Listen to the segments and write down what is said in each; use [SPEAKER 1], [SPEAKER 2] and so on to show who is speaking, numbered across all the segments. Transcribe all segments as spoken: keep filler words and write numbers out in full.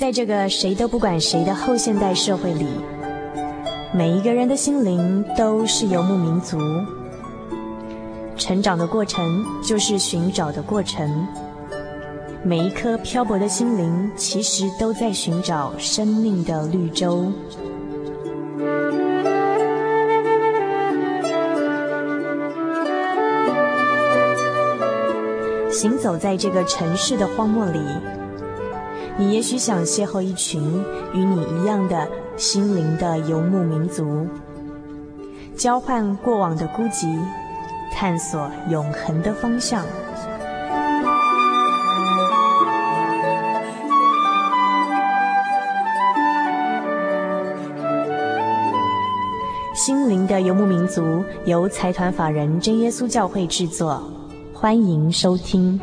[SPEAKER 1] 在这个谁都不管谁的后现代社会里，每一个人的心灵都是游牧民族。成长的过程就是寻找的过程，每一颗漂泊的心灵其实都在寻找生命的绿洲。行走在这个城市的荒漠里，你也许想邂逅一群与你一样的心灵的游牧民族，交换过往的孤寂，探索永恒的方向。心灵的游牧民族由财团法人真耶稣教会制作，欢迎收听。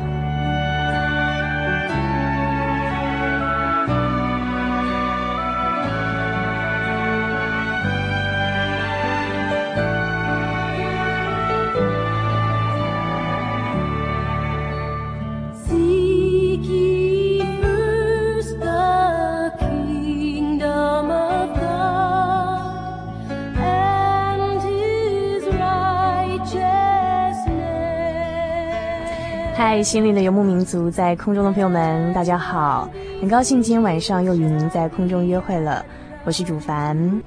[SPEAKER 1] 嗨，心灵的游牧民族在空中的朋友们大家好，很高兴今天晚上又与您在空中约会了，我是主凡。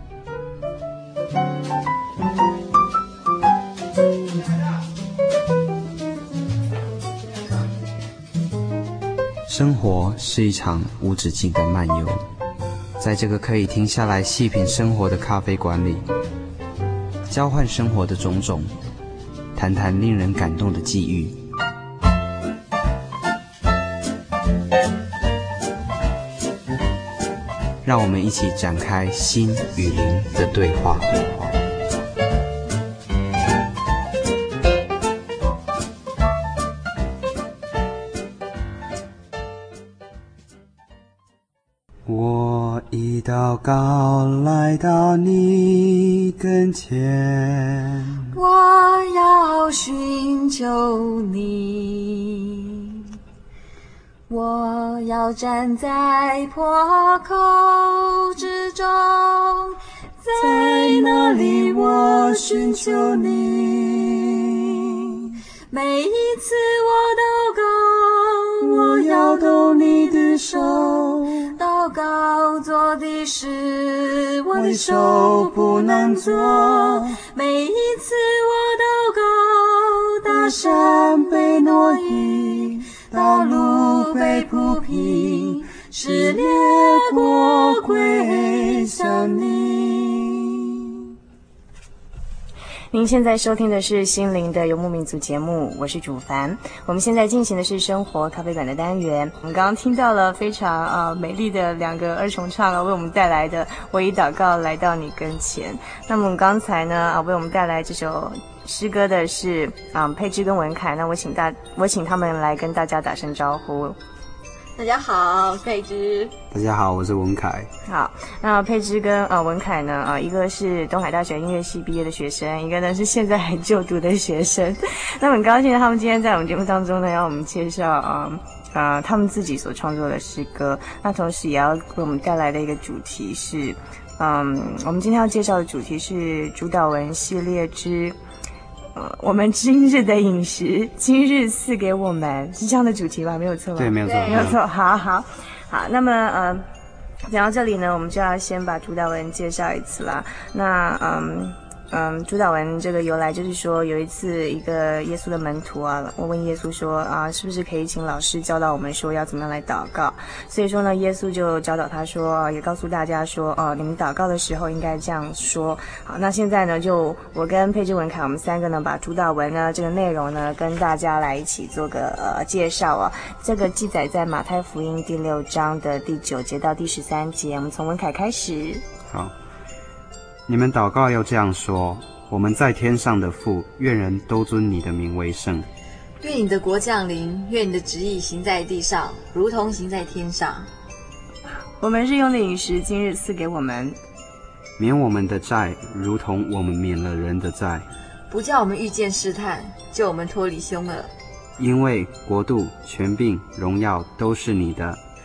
[SPEAKER 2] 生活是一场无止境的漫游，在这个可以停下来细品生活的咖啡馆里，交换生活的种种，谈谈令人感动的际遇。让我们一起展开心与灵的对话。我一祷告来到你跟前，
[SPEAKER 3] 我要寻求你，我要站在破口之中，在那里我寻求你。每一次我祷告，我要动你的手，祷告做的事我的手不能做。每一次我祷告，大山被挪移，道路被铺平，使列国归向你。
[SPEAKER 1] 您现在收听的是心灵的游牧民族节目，我是主凡。我们现在进行的是生活咖啡馆的单元。我们刚刚听到了非常啊、呃、美丽的两个二重唱啊，为我们带来的我以祷告来到你跟前。那么我们刚才呢啊为我们带来这首诗歌的是啊、嗯、佩芝跟文凯，那我请大我请他们来跟大家打声招呼。
[SPEAKER 3] 大家好，佩芝。
[SPEAKER 2] 大家好，我是文凯。
[SPEAKER 1] 好，那佩芝跟呃文凯呢，啊、呃，一个是东海大学音乐系毕业的学生，一个呢是现在还就读的学生。那很高兴他们今天在我们节目当中呢，要我们介绍啊啊、呃、他们自己所创作的诗歌。那同时也要为我们带来的一个主题是，嗯，我们今天要介绍的主题是主导文系列之。呃，我们今日的饮食，今日赐给我们，是这样的主题吧？没有错吧？
[SPEAKER 2] 对，没有错，
[SPEAKER 1] 没有错。好好好，那么呃，讲到这里呢，我们就要先把主导文介绍一次啦。那嗯嗯，主导文这个由来就是说，有一次一个耶稣的门徒啊，我问耶稣说啊，是不是可以请老师教导我们说要怎么样来祷告？所以说呢，耶稣就教导他说，也告诉大家说，哦、呃，你们祷告的时候应该这样说。好，那现在呢，就我跟佩芝文凯我们三个呢，把主导文呢这个内容呢，跟大家来一起做个呃介绍啊。这个记载在马太福音第六章的第九节到第十三节，我们从文凯开始。
[SPEAKER 2] 好。你们祷告要这样说：我们在天上的父，愿人都尊你的名为圣。
[SPEAKER 3] 愿你的国降临，愿你的旨意行在地上，如同行在天上。
[SPEAKER 1] 我们日用的饮食，今日赐给我们。
[SPEAKER 2] 免我们的债，如同我们免了人的债。
[SPEAKER 3] 不叫我们遇见试探，救我们脱离凶恶。
[SPEAKER 2] 因为国度、权柄、荣耀都是你的，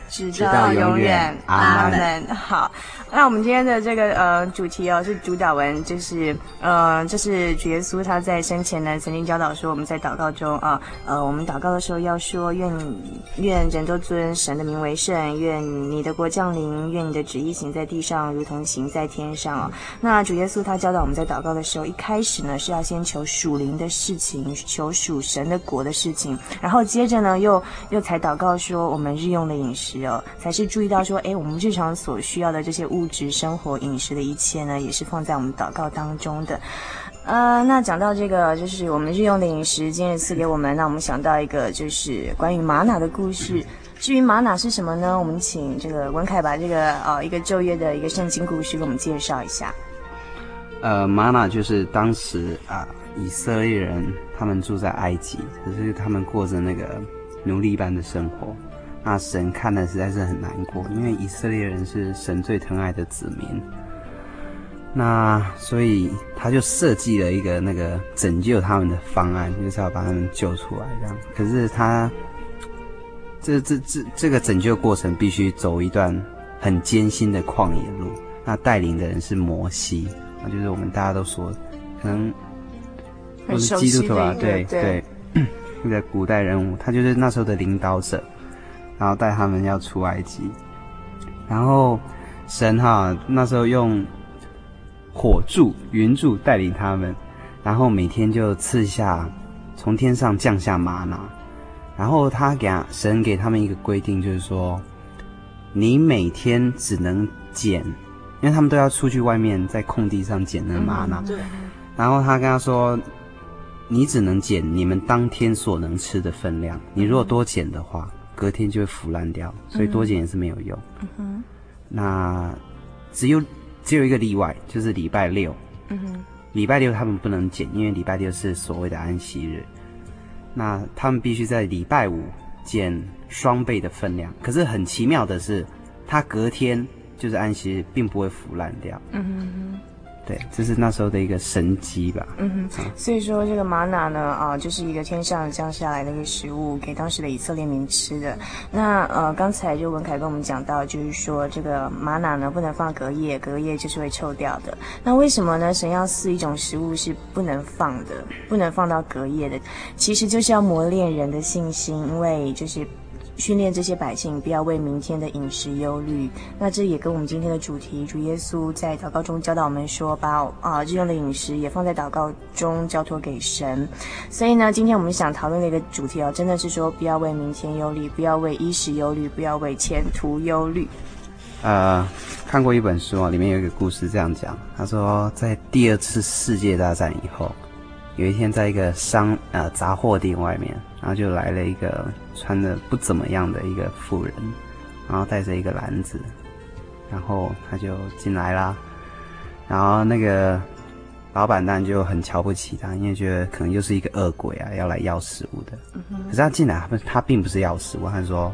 [SPEAKER 1] 直到永远，阿门。好，那我们今天的这个呃主题哦是主导文，就是呃这是主耶稣他在生前呢曾经教导说，我们在祷告中啊呃我们祷告的时候要说愿愿人都尊神的名为圣，愿你的国降临，愿你的旨意行在地上如同行在天上哦。那主耶稣他教导我们在祷告的时候，一开始呢是要先求属灵的事情，求属神的国的事情，然后接着呢又又才祷告说我们日用的饮食哦，才是注意到说，哎，我们日常所需要的这些物质生活饮食的一切呢，也是放在我们祷告当中的。呃，那讲到这个，就是我们日用的饮食，今日赐给我们，那我们想到一个就是关于玛瑙的故事。至于玛瑙是什么呢？我们请这个文凯把这个呃一个旧约的一个圣经故事给我们介绍一下。
[SPEAKER 2] 呃，玛瑙就是当时啊、呃、以色列人他们住在埃及，可是他们过着那个奴隶般的生活。那神看了实在是很难过，因为以色列人是神最疼爱的子民。那所以他就设计了一个那个拯救他们的方案，就是要把他们救出来这样。可是他这这这这个拯救过程必须走一段很艰辛的旷野路。那带领的人是摩西，那就是我们大家都说可能都是基督徒啊，对对，那个古代人物，他就是那时候的领导者，然后带他们要出埃及。然后神哈那时候用火柱、云柱带领他们，然后每天就赐下从天上降下玛瑙，然后他给他神给他们一个规定，就是说你每天只能捡，因为他们都要出去外面在空地上捡那个玛瑙、嗯，对。然后他跟他说，你只能捡你们当天所能吃的分量，你如果多捡的话，隔天就会腐烂掉，所以多捡也是没有用。嗯哼。那只有只有一个例外，就是礼拜六。嗯哼。礼拜六他们不能捡，因为礼拜六是所谓的安息日。那他们必须在礼拜五捡双倍的分量。可是很奇妙的是，他隔天就是安息日，并不会腐烂掉。嗯哼哼。对，这是那时候的一个神迹吧。
[SPEAKER 1] 嗯哼，所以说这个玛瑙呢，啊，就是一个天上降下来的一个食物，给当时的以色列民吃的。那呃，刚才就文凯跟我们讲到，就是说这个玛瑙呢不能放隔夜，隔夜就是会臭掉的。那为什么呢？神要赐一种食物是不能放的，不能放到隔夜的，其实就是要磨练人的信心，因为就是训练这些百姓不要为明天的饮食忧虑。那这也跟我们今天的主题，主耶稣在祷告中教导我们说，把啊日用的饮食也放在祷告中交托给神。所以呢，今天我们想讨论的一个主题哦，真的是说不要为明天忧虑，不要为衣食忧虑，不要为前途忧虑。
[SPEAKER 2] 呃，看过一本书啊，里面有一个故事这样讲，他说在第二次世界大战以后，有一天在一个商呃杂货店外面，然后就来了一个穿得不怎么样的一个妇人，然后带着一个篮子，然后他就进来啦。然后那个老板当然就很瞧不起他，因为觉得可能又是一个恶鬼啊，要来要食物的。嗯、可是他进来，他他并不是要食物，他说：“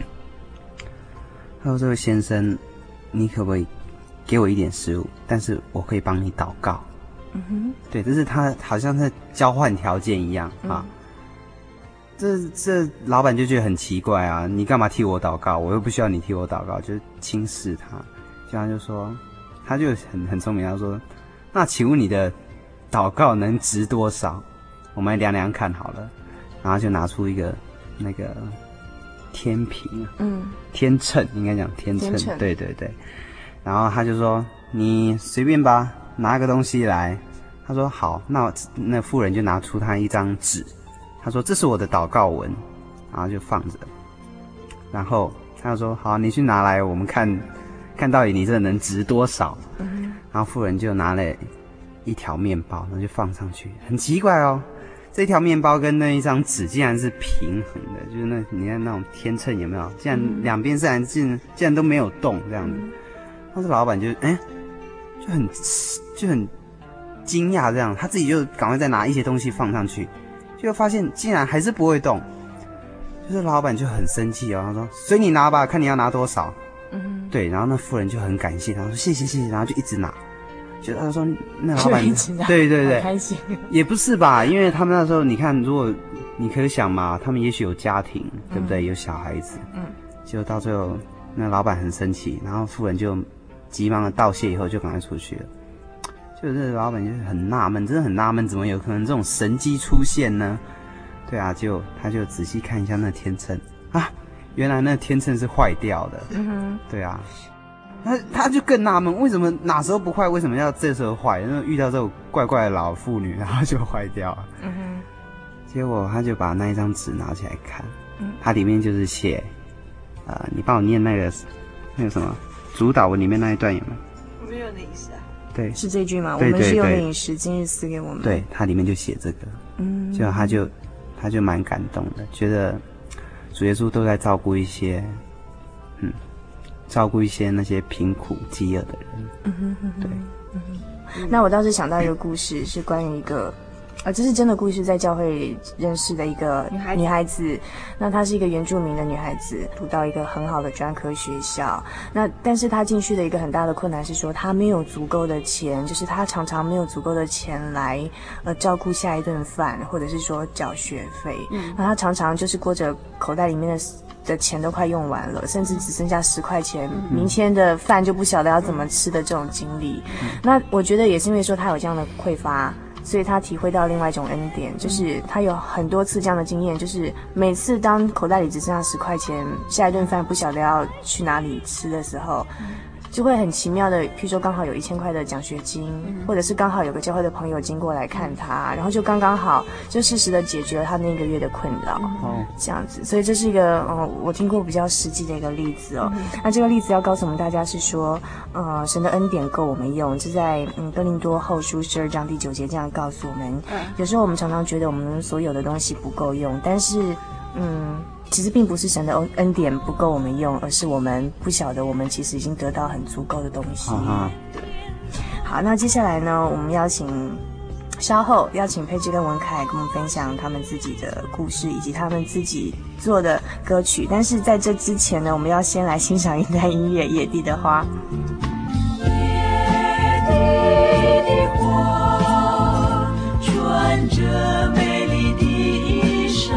[SPEAKER 2] 他说这位先生，你可不可以给我一点食物？但是我可以帮你祷告。”嗯哼，对，这是他好像在交换条件一样啊。嗯，这这老板就觉得很奇怪啊，你干嘛替我祷告？我又不需要你替我祷告，就是轻视他。这样就说，他就很很聪明，他说：“那请问你的祷告能值多少？我们来量量看好了。”然后就拿出一个那个天平，嗯，天秤应该讲天秤，天秤，对对对。然后他就说：“你随便吧，拿个东西来。”他说：“好。”那那妇人就拿出他一张纸。他说：“这是我的祷告文。”然后就放着。然后他就说：“好，你去拿来，我们看看到底你这能值多少。嗯”然后妇人就拿了一条面包，然后就放上去。很奇怪哦，这条面包跟那一张纸竟然是平衡的，就是那你看那种天秤有没有？竟然两边竟然竟然竟然都没有动这样子。那这老板就哎、欸、就很就很惊讶这样，他自己就赶快再拿一些东西放上去。就发现竟然还是不会动，就是老板就很生气哦，他说：“随你拿吧，看你要拿多少。”嗯，对，然后那妇人就很感谢他，说：“谢谢谢谢。”然后就一直拿，就他说那老板对对对，开心也不是吧？因为他们那时候你看，如果你可以想嘛，他们也许有家庭，对不对？嗯、有小孩子，嗯，结果到最后那老板很生气，然后妇人就急忙的道谢以后就赶快出去了。就是老板就是很纳闷，真的很纳闷，怎么有可能这种神机出现呢？对啊，就他就仔细看一下那天秤啊，原来那天秤是坏掉的。嗯哼，对啊，他他就更纳闷，为什么哪时候不坏，为什么要这时候坏？因为遇到这种怪怪的老妇女，然后就坏掉了。嗯哼，结果他就把那一张纸拿起来看，嗯，它里面就是写，呃，你帮我念那个那个什么主导文里面那一段有没有？
[SPEAKER 3] 我没有那意思啊。
[SPEAKER 1] 对，是这句吗？
[SPEAKER 2] 对对对，
[SPEAKER 1] 我们是用的饮食，今日赐给我们。
[SPEAKER 2] 对，它里面就写这个，嗯，就他就他就蛮感动的，觉得主耶稣都在照顾一些，嗯，照顾一些那些贫苦饥饿的人。嗯哼哼哼，对。
[SPEAKER 1] 嗯哼，那我倒是想到一个故事，是关于一个。啊，这是真的故事，在教会认识的一个女孩子，女孩子那她是一个原住民的女孩子，读到一个很好的专科学校。那但是她进去的一个很大的困难是说，她没有足够的钱，就是她常常没有足够的钱来呃照顾下一顿饭，或者是说缴学费。嗯，那她常常就是过着口袋里面的的钱都快用完了，甚至只剩下十块钱，嗯，明天的饭就不晓得要怎么吃的这种经历。嗯，那我觉得也是因为说她有这样的匮乏。所以他体会到另外一种恩典，就是他有很多次这样的经验，就是每次当口袋里只剩下十块钱，下一顿饭不晓得要去哪里吃的时候，就会很奇妙的，譬如说刚好有一千块的奖学金，或者是刚好有个教会的朋友经过来看他，然后就刚刚好就适时的解决了他那个月的困扰，哦，这样子。所以这是一个呃我听过比较实际的一个例子哦。那这个例子要告诉我们大家是说，呃，神的恩典够我们用，就在嗯哥林多后书十二章第九节这样告诉我们。有时候我们常常觉得我们所有的东西不够用，但是嗯。其实并不是神的恩典不够我们用，而是我们不晓得我们其实已经得到很足够的东西。Uh-huh. 好，那接下来呢，我们邀请稍后邀请佩芝跟文凯跟我们分享他们自己的故事以及他们自己做的歌曲。但是在这之前呢，我们要先来欣赏一段音乐《野地的花》。
[SPEAKER 3] 野地的花穿着美丽的衣裳，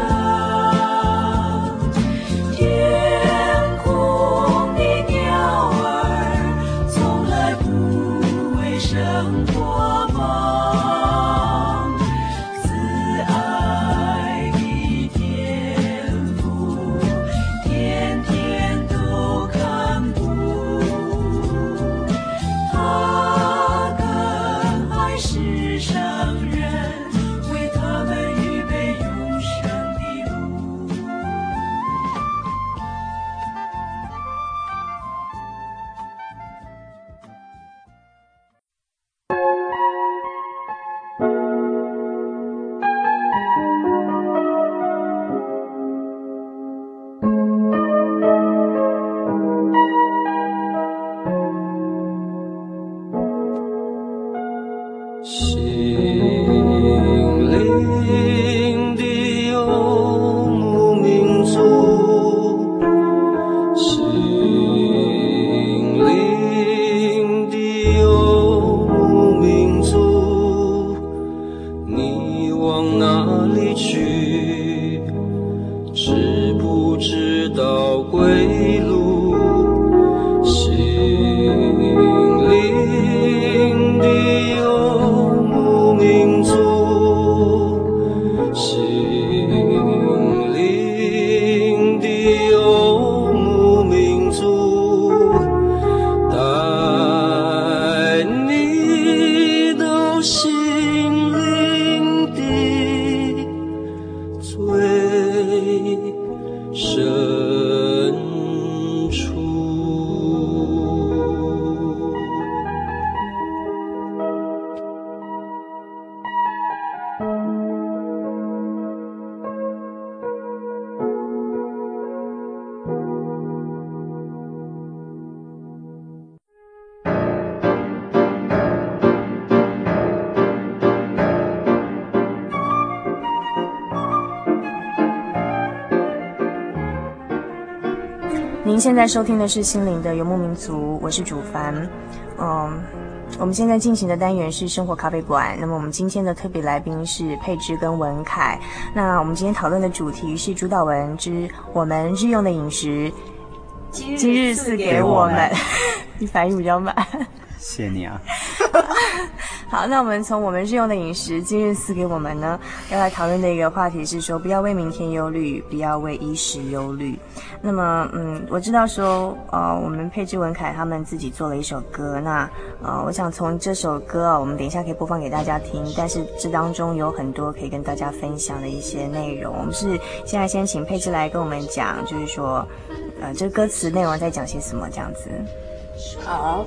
[SPEAKER 3] 生活忙，慈爱的天父，天天都看顾。他更爱世上人，为他们预备永生的路。
[SPEAKER 1] 您现在收听的是心灵的游牧民族，我是主凡。嗯，我们现在进行的单元是生活咖啡馆。那么我们今天的特别来宾是佩芝跟文凯。那我们今天讨论的主题是主导文之我们日用的饮食今日赐给我们。你反应比较慢。
[SPEAKER 2] 谢谢你啊。
[SPEAKER 1] 好，那我们从我们日用的饮食今日赐给我们呢，要来讨论的一个话题是说，不要为明天忧虑，不要为衣食忧虑。那么，嗯，我知道说，呃，我们佩芝文凯他们自己做了一首歌，那呃，我想从这首歌啊，我们等一下可以播放给大家听，但是这当中有很多可以跟大家分享的一些内容。我们是现在先请佩芝来跟我们讲，就是说，呃，这个歌词内容在讲些什么这样子。
[SPEAKER 3] 好。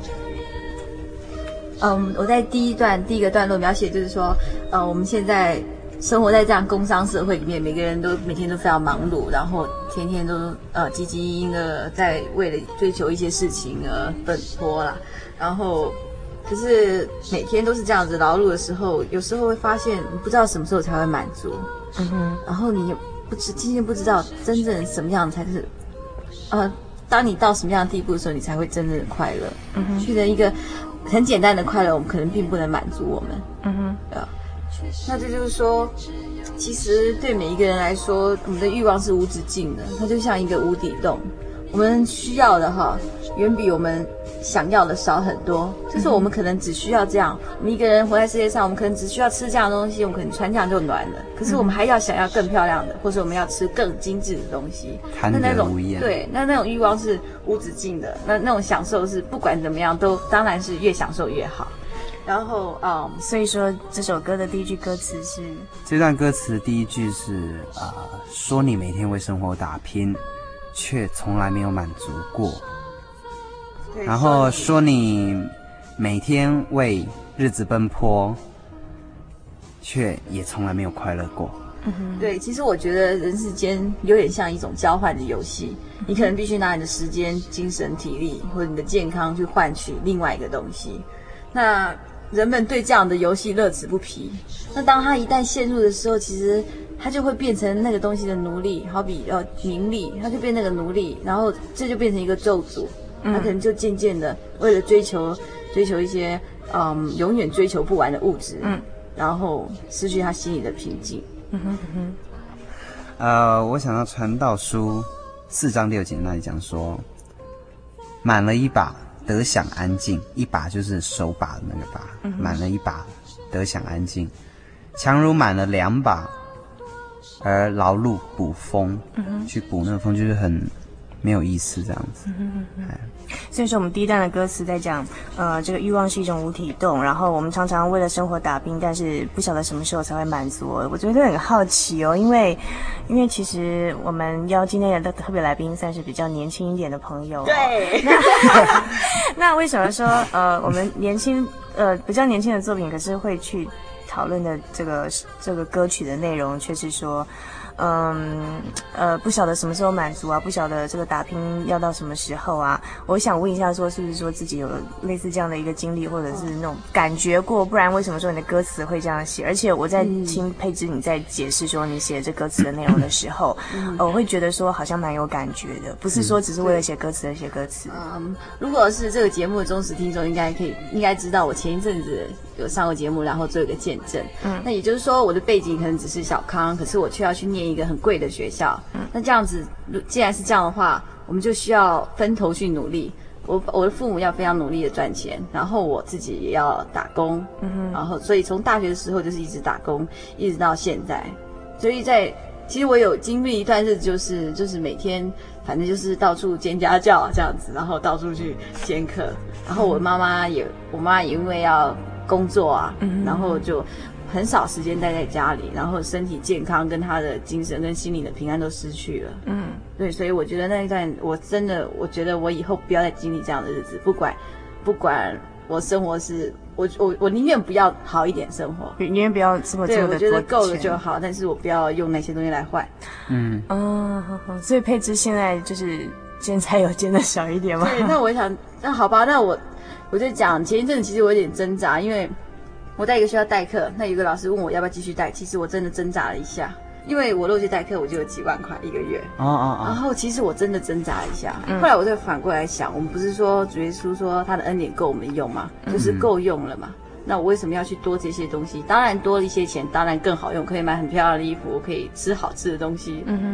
[SPEAKER 3] 嗯，我在第一段第一个段落描写就是说，呃，我们现在生活在这样工商社会里面，每个人都每天都非常忙碌，然后天天都呃汲汲营营的在为了追求一些事情而奔波啦。然后，可是每天都是这样子劳碌的时候，有时候会发现你不知道什么时候才会满足，嗯哼，然后你不知今天不知道真正什么样才是，呃，当你到什么样的地步的时候，你才会真正的快乐，嗯哼，去的一个。很简单的快乐，我们可能并不能满足我们。嗯哼，对啊。那这就是说，其实对每一个人来说，我们的欲望是无止境的，它就像一个无底洞。我们需要的哈，远比我们想要的少很多。就是我们可能只需要这样，我们一个人活在世界上，我们可能只需要吃这样的东西，我们可能穿这样就暖了。可是我们还要想要更漂亮的，或者我们要吃更精致的东西。
[SPEAKER 2] 贪得无厌。
[SPEAKER 3] 对，那那种欲望是无止境的，那那种享受是不管怎么样都当然是越享受越好。然后啊、嗯，
[SPEAKER 1] 所以说这首歌的第一句歌词是，
[SPEAKER 2] 这段歌词的第一句是啊、呃，说你每天为生活打拼，却从来没有满足过。然后说你每天为日子奔波，却也从来没有快乐过。
[SPEAKER 3] 嗯哼，对，其实我觉得人世间有点像一种交换的游戏，你可能必须拿你的时间、精神、体力或者你的健康去换取另外一个东西。那人们对这样的游戏乐此不疲。那当他一旦陷入的时候，其实他就会变成那个东西的奴隶，好比呃名利，他就变那个奴隶，然后这就变成一个咒诅。他可能就渐渐的为了追求追求一些嗯永远追求不完的物质，嗯，然后失去他心里的平静。嗯哼嗯
[SPEAKER 2] 哼。呃，我想到传道书四章六节那里讲说，满了一把得享安静，一把就是手把的那个把，嗯、满了一把得享安静，强如满了两把，而劳碌捕风，嗯、去捕那个风就是很没有意思这样子。嗯嗯
[SPEAKER 1] 所以说我们第一段的歌词在讲，呃，这个欲望是一种无底洞，然后我们常常为了生活打拼，但是不晓得什么时候才会满足。我觉得很好奇哦，因为，因为其实我们邀今天的特别来宾算是比较年轻一点的朋友、哦。
[SPEAKER 3] 对。
[SPEAKER 1] 那, 那为什么说呃我们年轻呃比较年轻的作品，可是会去讨论的这个这个歌曲的内容，却是说。嗯呃，不晓得什么时候满足啊，不晓得这个打拼要到什么时候啊。我想问一下，说是不是说自己有类似这样的一个经历，或者是那种感觉过？不然为什么说你的歌词会这样写？而且我在听佩芝你在解释说你写这歌词的内容的时候，嗯呃、我会觉得说好像蛮有感觉的，不是说只是为了写歌词而写歌词。
[SPEAKER 3] 嗯，如果是这个节目的忠实听众，应该可以应该知道我前一阵子有上过节目，然后做一个见证。嗯，那也就是说我的背景可能只是小康，可是我却要去念一个很贵的学校。嗯，那这样子既然是这样的话，我们就需要分头去努力。我我的父母要非常努力的赚钱，然后我自己也要打工。嗯哼，然后所以从大学的时候就是一直打工，一直到现在。所以在其实我有经历一段日子，就是就是每天反正就是到处兼家教这样子，然后到处去兼课。然后我妈妈也我妈也因为要工作啊，嗯、然后就很少时间待在家里，然后身体健康跟她的精神跟心理的平安都失去了。嗯，对，所以我觉得那一段我真的，我觉得我以后不要再经历这样的日子，不管不管我生活是，我我我宁愿不要好一点生活，
[SPEAKER 1] 宁愿不要生活。
[SPEAKER 3] 对，我觉得够了就好，但是我不要用那些东西来换。
[SPEAKER 1] 嗯，哦，所以佩芝现在就是现在有减的小一点吗？
[SPEAKER 3] 对，那我想，那好吧，那我我就讲前一阵子其实我有点挣扎，因为我在一个学校代课，那有个老师问我要不要继续代，其实我真的挣扎了一下，因为我如果去代课我就有几万块一个月。哦哦哦。然后其实我真的挣扎一下，嗯、后来我就反过来想，我们不是说主耶稣说他的恩典够我们用吗？就是够用了嘛。嗯、那我为什么要去多这些东西？当然多了一些钱，当然更好用，可以买很漂亮的衣服，我可以吃好吃的东西。嗯哼。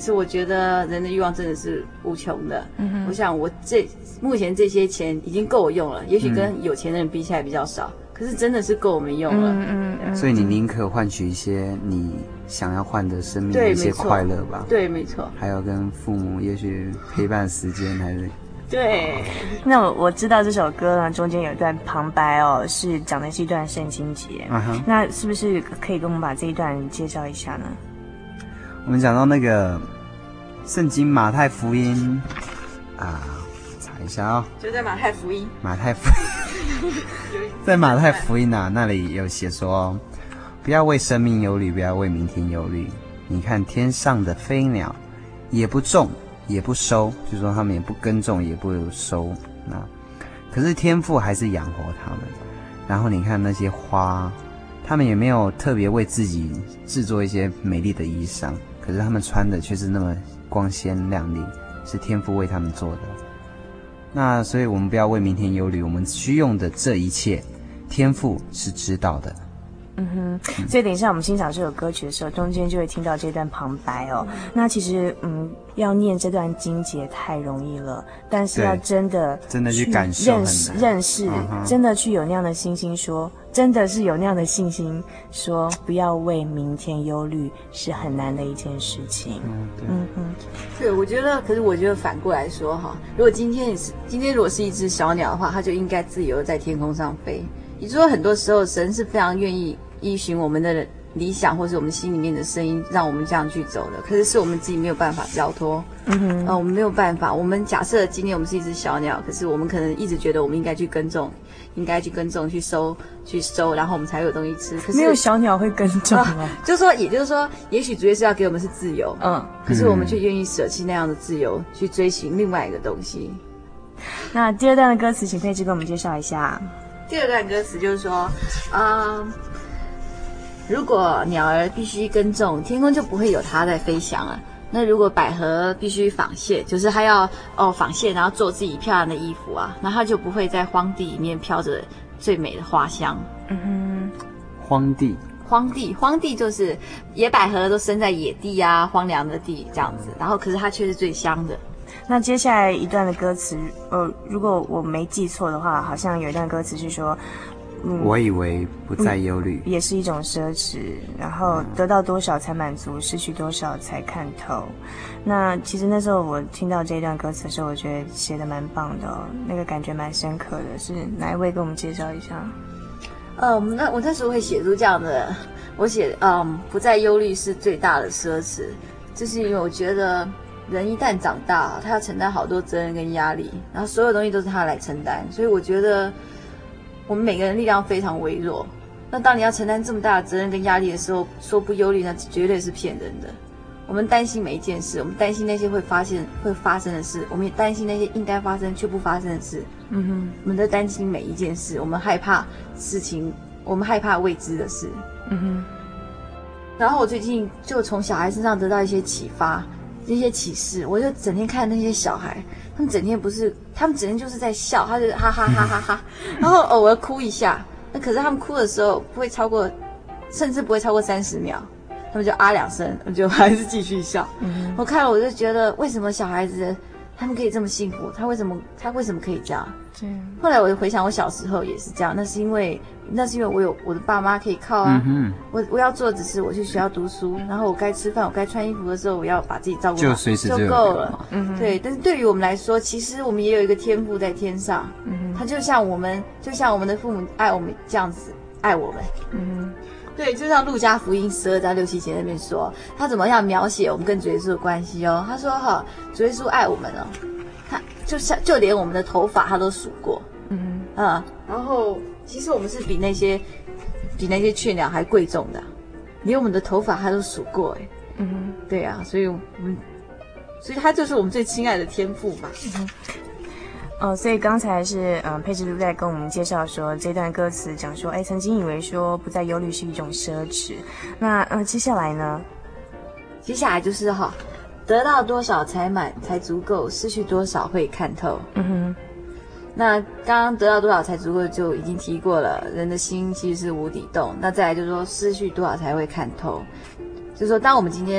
[SPEAKER 3] 可是我觉得人的欲望真的是无穷的。
[SPEAKER 1] 嗯
[SPEAKER 3] 我想我这目前这些钱已经够我用了，也许跟有钱的人比起来比较少，嗯、可是真的是够我们用了。
[SPEAKER 1] 嗯嗯嗯。
[SPEAKER 2] 所以你宁可换取一些你想要换的生命的一些快乐吧？
[SPEAKER 3] 对，没错。
[SPEAKER 2] 还有跟父母也许陪伴时间，还是。
[SPEAKER 3] 对，
[SPEAKER 1] 那我我知道这首歌呢，中间有一段旁白哦，是讲的是一段圣经节。
[SPEAKER 2] Uh-huh.
[SPEAKER 1] 那是不是可以跟我们把这一段介绍一下呢？
[SPEAKER 2] 我们讲到那个圣经马太福音啊，查一下哦，
[SPEAKER 3] 就在马太福音。
[SPEAKER 2] 马太福音，在马太福音啊那里有写说，不要为生命忧虑，不要为明天忧虑。你看天上的飞鸟，也不种。也不收，就是说他们也不耕种，也不收。那可是天父还是养活他们。然后你看那些花，他们也没有特别为自己制作一些美丽的衣裳，可是他们穿的却是那么光鲜亮丽，是天父为他们做的。那所以我们不要为明天忧虑，我们需用的这一切，天父是知道的。
[SPEAKER 1] 嗯哼，所以等一下我们欣赏这首歌曲的时候，中间就会听到这段旁白哦。嗯、那其实，嗯，要念这段经节太容易了，但是要真的
[SPEAKER 2] 真的去感受、
[SPEAKER 1] 认识、认识，嗯、真的去有那样的信心说，真的是有那样的信心说，不要为明天忧虑，是很难的一件事情。
[SPEAKER 2] 嗯，对，
[SPEAKER 1] 嗯嗯，
[SPEAKER 3] 对，我觉得，可是我觉得反过来说哈，如果今天是今天如果是一只小鸟的话，它就应该自由在天空上飞。也就是说，很多时候神是非常愿意依循我们的理想或是我们心里面的声音，让我们这样去走的。可是是我们自己没有办法交托，
[SPEAKER 1] 嗯哼，
[SPEAKER 3] 呃，我们没有办法。我们假设今天我们是一只小鸟，可是我们可能一直觉得我们应该去耕种，应该去耕种、去收、去收，然后我们才有东西吃。可是
[SPEAKER 1] 没有小鸟会耕种啊。
[SPEAKER 3] 啊就是说，也就是说，也许主耶稣要给我们是自由，
[SPEAKER 1] 嗯，
[SPEAKER 3] 可是我们却愿意舍弃那样的自由，去追寻另外一个东西。
[SPEAKER 1] 那第二段的歌词，请佩芝给我们介绍一下。
[SPEAKER 3] 第二段歌词就是说，啊、嗯，如果鸟儿必须耕种，天空就不会有它在飞翔了。那如果百合必须纺线，就是它要哦纺线，然后做自己漂亮的衣服啊，那它就不会在荒地里面飘着最美的花香。
[SPEAKER 1] 嗯哼，
[SPEAKER 2] 荒地，
[SPEAKER 3] 荒地，荒地就是野百合都生在野地啊，荒凉的地这样子，然后可是它却是最香的。
[SPEAKER 1] 那接下来一段的歌词，呃，如果我没记错的话，好像有一段歌词是说，
[SPEAKER 2] 嗯，我以为不再忧虑，
[SPEAKER 1] 也是一种奢侈。然后得到多少才满足，失去多少才看透。那其实那时候我听到这一段歌词的时候，我觉得写得蛮棒的哦，那个感觉蛮深刻的。是哪一位跟我们介绍一下？
[SPEAKER 3] 嗯，那我那时候会写出这样的，我写嗯，不再忧虑是最大的奢侈，就是因为我觉得。人一旦长大，他要承担好多责任跟压力，然后所有东西都是他来承担，所以我觉得我们每个人力量非常微弱。那当你要承担这么大的责任跟压力的时候，说不忧虑，那绝对是骗人的。我们担心每一件事，我们担心那些会发现会发生的事，我们也担心那些应该发生却不发生的事。
[SPEAKER 1] 嗯哼，
[SPEAKER 3] 我们都担心每一件事，我们害怕事情，我们害怕未知的事。
[SPEAKER 1] 嗯哼。
[SPEAKER 3] 然后我最近就从小孩身上得到一些启发。这些启示，我就整天看那些小孩，他们整天不是，他们整天就是在笑，他就哈哈哈哈哈，然后偶尔哭一下，那可是他们哭的时候不会超过，甚至不会超过三十秒，他们就啊两声，就还是继续笑。嗯、我看了我就觉得，为什么小孩子他们可以这么幸福？他为什么他为什么可以这样？
[SPEAKER 1] 对。
[SPEAKER 3] 后来我就回想，我小时候也是这样，那是因为那是因为我有我的爸妈可以靠啊。
[SPEAKER 2] 嗯、
[SPEAKER 3] 我我要做的只是我去学校读书，然后我该吃饭，我该穿衣服的时候，我要把自己照顾好，
[SPEAKER 2] 就随时
[SPEAKER 3] 就够了。
[SPEAKER 1] 嗯，
[SPEAKER 3] 对。但是对于我们来说，其实我们也有一个天父在天上，嗯，他就像我们，就像我们的父母爱我们这样子爱我们。
[SPEAKER 1] 嗯。
[SPEAKER 3] 对，就像路加福音十二章六七节那边说，他怎么样描写我们跟主耶稣的关系哦？他说哈，主耶稣爱我们哦。他就像就连我们的头发他都数过，
[SPEAKER 1] 嗯
[SPEAKER 3] 嗯，然后其实我们是比那些比那些雀鸟还贵重的，连我们的头发他都数过哎，
[SPEAKER 1] 嗯，
[SPEAKER 3] 对啊，所以我们所以他就是我们最亲爱的天父嘛。
[SPEAKER 1] 嗯哦，所以刚才是嗯，佩芝都在跟我们介绍说这段歌词讲说，哎，曾经以为说不再忧虑是一种奢侈，那嗯，接下来呢？
[SPEAKER 3] 接下来就是哈。得到多少才满才足够，失去多少会看透。
[SPEAKER 1] 嗯哼，
[SPEAKER 3] 那刚刚得到多少才足够就已经提过了，人的心其实是无底洞。那再来就是说失去多少才会看透，就是说当我们今天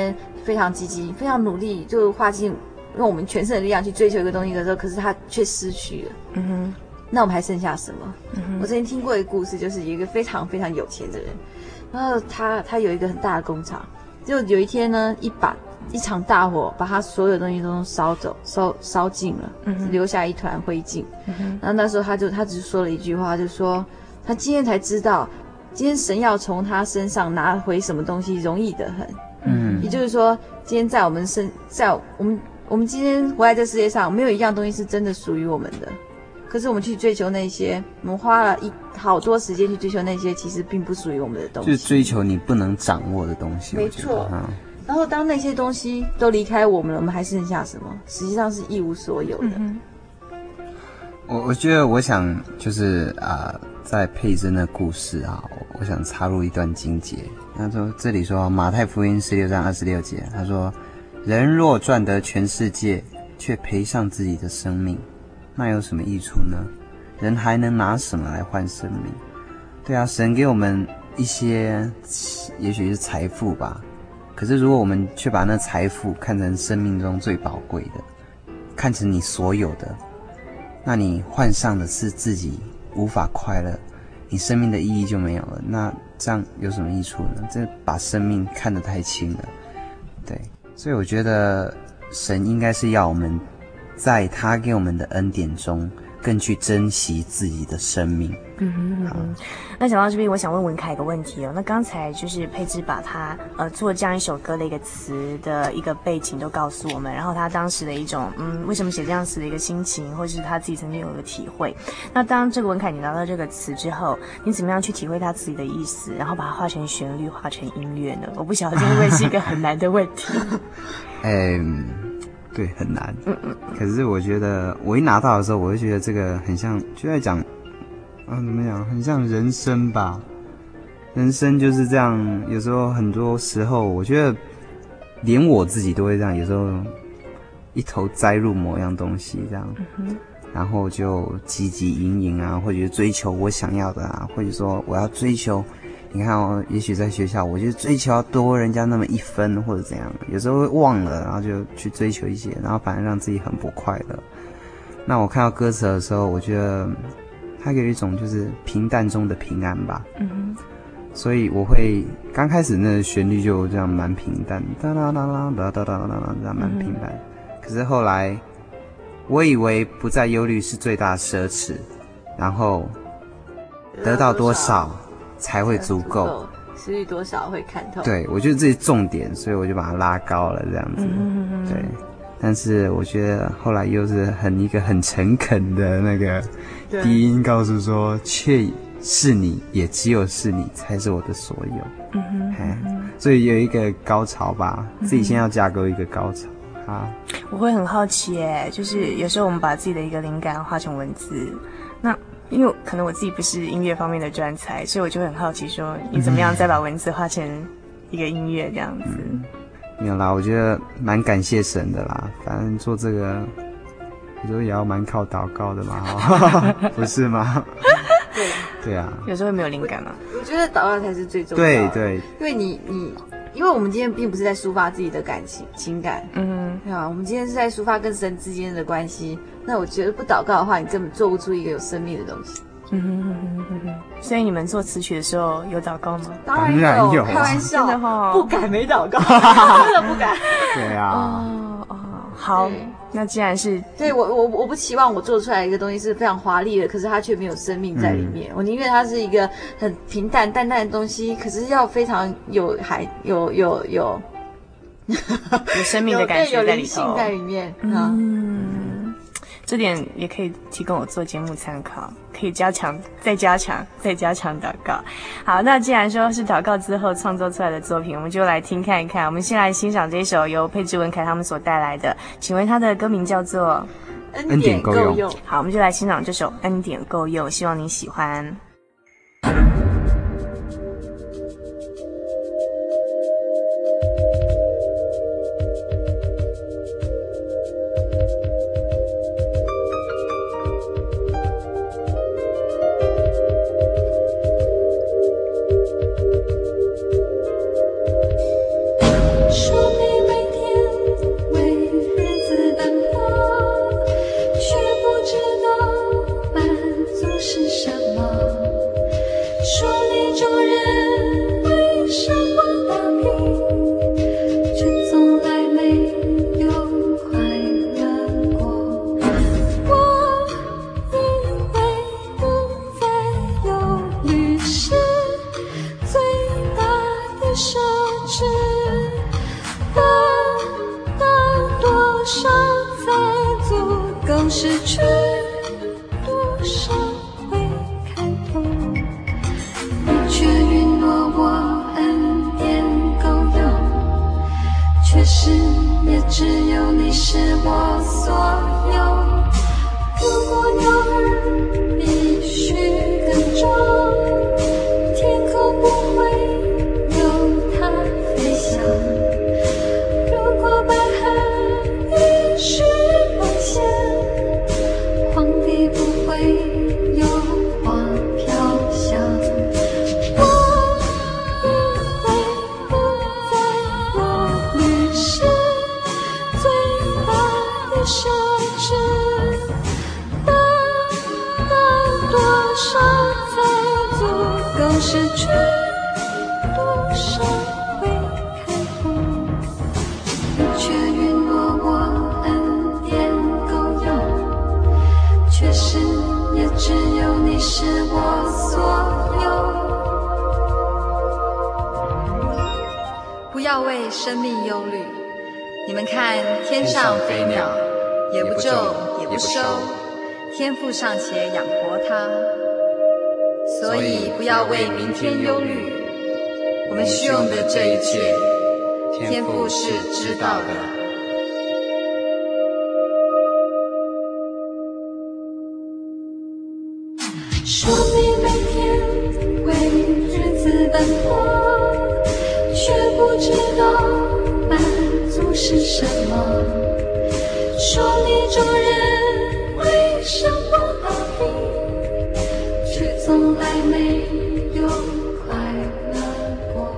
[SPEAKER 3] 非常积极、非常努力，就花尽用我们全身的力量去追求一个东西的时候，可是他却失去了。嗯哼，那我们还剩下什么？嗯哼，我之前听过一个故事，就是有一个非常非常有钱的人，然后他他有一个很大的工厂，就有一天呢，一把一场大火把他所有东西都烧走、烧烧尽了，嗯，留下一团灰烬。嗯哼，然后那时候他就他只说了一句话，就说他今天才知道，今天神要从他身上拿回什么东西容易得很。嗯，也就是说，今天在我们身，在我们我们今天活在这世界上，没有一样东西是真的属于我们的。可是我们去追求那些，我们花了一好多时间去追求那些，其实并不属于我们的东西。
[SPEAKER 2] 就是追求你不能掌握的东西。
[SPEAKER 3] 没错。嗯，然后当那些东西都离开我们了，我们还剩下什么？实际上是一无所有的。嗯，
[SPEAKER 2] 我我觉得，我想就是啊、呃，在佩珍的故事啊，我想插入一段经节。他说这里说马太福音十六章二十六节，他说：“人若赚得全世界，却赔上自己的生命，那有什么益处呢？人还能拿什么来换生命？”对啊，神给我们一些，也许是财富吧。可是如果我们却把那财富看成生命中最宝贵的，看成你所有的，那你换上的是自己无法快乐，你生命的意义就没有了。那这样有什么益处呢？这把生命看得太轻了。对，所以我觉得神应该是要我们在他给我们的恩典中更去珍惜自己的生命。
[SPEAKER 1] 嗯哼嗯哼，那讲到这边，我想问文凯一个问题哦。那刚才就是佩芝把他呃做这样一首歌的一个词的一个背景都告诉我们，然后他当时的一种嗯为什么写这样词的一个心情，或是他自己曾经有一个体会。那当这个文凯你拿到这个词之后，你怎么样去体会他自己的意思，然后把它画成旋律，画成音乐呢？我不晓得这会不会是一个很难的问题。
[SPEAKER 2] 嗯对，很难。嗯嗯。可是我觉得，我一拿到的时候，我就觉得这个很像，就在讲，啊，怎么讲，很像人生吧。人生就是这样，有时候很多时候，我觉得连我自己都会这样，有时候一头栽入某样东西这样，嗯、然后就汲汲营营啊，或者追求我想要的啊，或者说我要追求。你看哦，也许在学校，我就追求要多人家那么一分或者怎样，有时候会忘了，然后就去追求一些，然后反而让自己很不快乐。那我看到歌词的时候，我觉得它有一种就是平淡中的平安吧。嗯哼。所以我会刚开始那个旋律就这样蛮平淡，哒哒哒哒哒哒哒哒哒这样蛮平淡。可是后来，我以为不再忧虑是最大的奢侈，然后得到多少才会足够，
[SPEAKER 3] 失去多少会看透。
[SPEAKER 2] 对，我觉得这是重点，所以我就把它拉高了这样子。嗯、对，但是我觉得后来又是很一个很诚恳的那个低音告诉说，却是你，也只有是你才是我的所有。嗯哼，嗯所以有一个高潮吧，嗯、自己先要架构一个高潮啊。
[SPEAKER 1] 我会很好奇耶，就是有时候我们把自己的一个灵感画成文字，那。因为可能我自己不是音乐方面的专才，所以我就会很好奇说你怎么样再把文字画成一个音乐这样子。嗯、
[SPEAKER 2] 没有啦，我觉得蛮感谢神的啦，反正做这个有时候也要蛮靠祷告的嘛，不是吗？
[SPEAKER 3] 对
[SPEAKER 2] 对啊，
[SPEAKER 1] 有时候会没有灵感嘛。
[SPEAKER 3] 我觉得祷告才是最重要的。
[SPEAKER 2] 对对，
[SPEAKER 3] 因为你你因为我们今天并不是在抒发自己的感情情感，嗯，对吧？我们今天是在抒发跟神之间的关系。那我觉得不祷告的话，你根本做不出一个有生命的东西。嗯哼哼哼哼哼。
[SPEAKER 1] 所以你们做词曲的时候有祷告吗？
[SPEAKER 3] 当然有，开玩笑的哈，不敢没祷告，真的不敢。
[SPEAKER 2] 对啊。
[SPEAKER 1] 哦哦，好，那既然是，
[SPEAKER 3] 对我我我不期望我做出来一个东西是非常华丽的，可是它却没有生命在里面。嗯、我宁愿它是一个很平淡淡淡的东西，可是要非常有还有有有
[SPEAKER 1] 有生命的感觉在里头，有灵
[SPEAKER 3] 性在里面。
[SPEAKER 1] 嗯，这点也可以提供我做节目参考，可以加强、再加强、再加强祷告。好，那既然说是祷告之后创作出来的作品，我们就来听看一看。我们先来欣赏这一首由佩芝文凯他们所带来的，请问他的歌名叫做
[SPEAKER 3] 《恩典够用》。
[SPEAKER 1] 好，我们就来欣赏这首《恩典够用》，希望你喜欢。
[SPEAKER 3] 说你没知，得到多少才足够失去，多少会开封。你却允诺我恩典够用，确实也只有你是我所有。如果有日必须更重，天空不会由它飞翔。如果白鹤必须冒险，皇帝不会有花飘香。我以为不在我旅时最大的奢侈，多少才足够失去，多少会开封。你却允诺我恩典够用，确实也只有你是我所有。
[SPEAKER 4] 不要为生命忧虑，你们看天上飞鸟，也不种也不收，天父尚且养活它，所以不要为明天忧虑。我们需用的这一切，天父是知道的。
[SPEAKER 3] 说你每天为日子奔波，却不知道满足是什么。说你众人为生活打拼，却从来没有快乐过。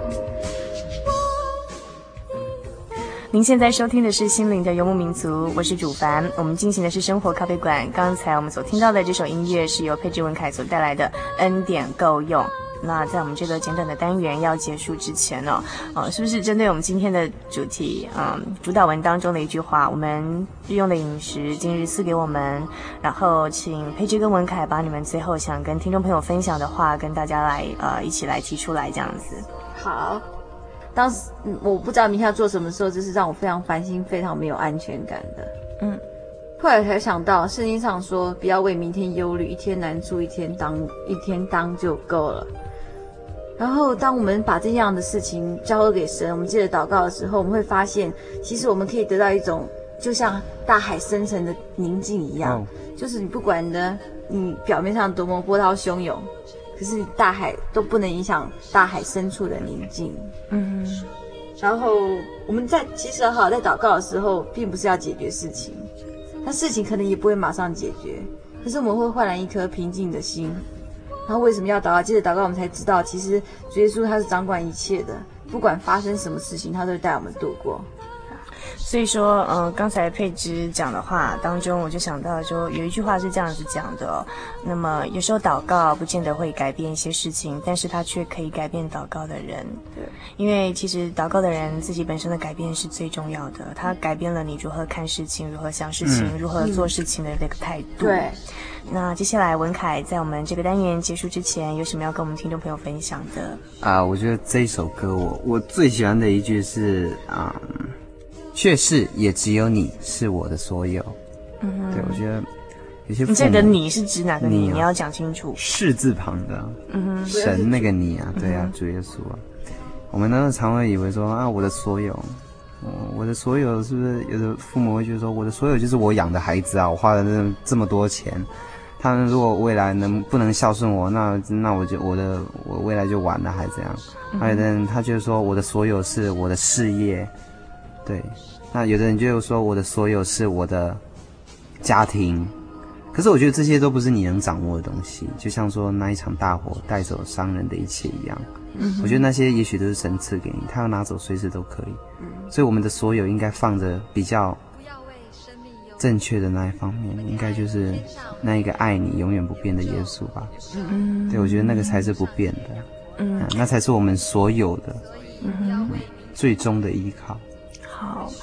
[SPEAKER 1] 您现在收听的是心灵的游牧民族，我是主凡。我们进行的是生活咖啡馆。刚才我们所听到的这首音乐是由佩芝文凯所带来的恩典够用。那在我们这个简短的单元要结束之前呢、哦，呃，是不是针对我们今天的主题，嗯，主导文当中的一句话，我们日用的饮食今日赐给我们，然后请佩芝跟文凯把你们最后想跟听众朋友分享的话，跟大家来呃一起来提出来，这样子。
[SPEAKER 5] 好，当时、嗯、我不知道明天要做什么时候，这是让我非常烦心、非常没有安全感的。嗯，后来才想到，圣经上说不要为明天忧虑，一天难处一天当，一天当就够了。然后当我们把这样的事情交托给神，我们接着祷告的时候，我们会发现其实我们可以得到一种就像大海深层的宁静一样、oh. 就是你不管呢你表面上多么波涛汹涌，可是大海都不能影响大海深处的宁静。嗯、mm-hmm. 然后我们在其实好在祷告的时候并不是要解决事情，那事情可能也不会马上解决，可是我们会焕然一颗平静的心。然后为什么要祷告？接着祷告我们才知道，其实主耶稣他是掌管一切的，不管发生什么事情他都会带我们度过。
[SPEAKER 1] 所以说呃，刚才佩芝讲的话当中，我就想到说有一句话是这样子讲的、哦、那么有时候祷告不见得会改变一些事情，但是它却可以改变祷告的人。对，因为其实祷告的人自己本身的改变是最重要的，他改变了你如何看事情，如何想事情、嗯、如何做事情的这个态度。对，那接下来文凯在我们这个单元结束之前有什么要跟我们听众朋友分享的
[SPEAKER 2] 啊？我觉得这一首歌我我最喜欢的一句是啊，却是也只有你是我的所有。嗯，对，我觉得有些父母，
[SPEAKER 1] 你这个你是指哪个你？你, 你要讲清楚。
[SPEAKER 2] 士字旁的，嗯哼，神那个你啊，对啊，主耶稣啊。我们呢常会以为说啊，我的所有，哦，我的所有是不是有的父母会觉得说，我的所有就是我养的孩子啊，我花了这这么多钱，他们如果未来能不能孝顺我，那那我就我的我未来就完了，还这样。还有的人他就说我的所有是我的事业。对，那有的人就说我的所有是我的家庭，可是我觉得这些都不是你能掌握的东西，就像说那一场大火带走商人的一切一样。嗯，我觉得那些也许都是神赐给你，他要拿走随时都可以。嗯，所以我们的所有应该放着比较正确的那一方面，应该就是那一个爱你永远不变的耶稣吧。嗯，对，我觉得那个才是不变的。嗯，啊、那才是我们所有的，嗯，最终的依靠。
[SPEAKER 1] 好，